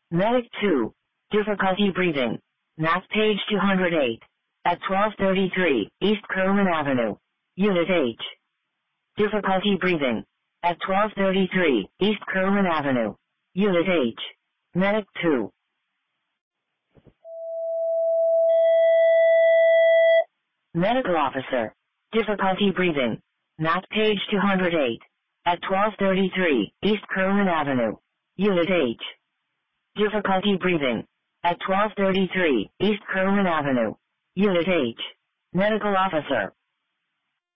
Medic 2. Difficulty breathing. Math page 208. At 1233 East Kerwin Avenue. Unit H. Difficulty breathing. At 1233 East Kerwin Avenue. Unit H. Medic 2. Medical officer. Difficulty breathing. Math page 208. At 1233 East Kerwin Avenue. Unit H. Difficulty breathing. At 1233 East Kerwin Avenue. Unit H. Medical officer.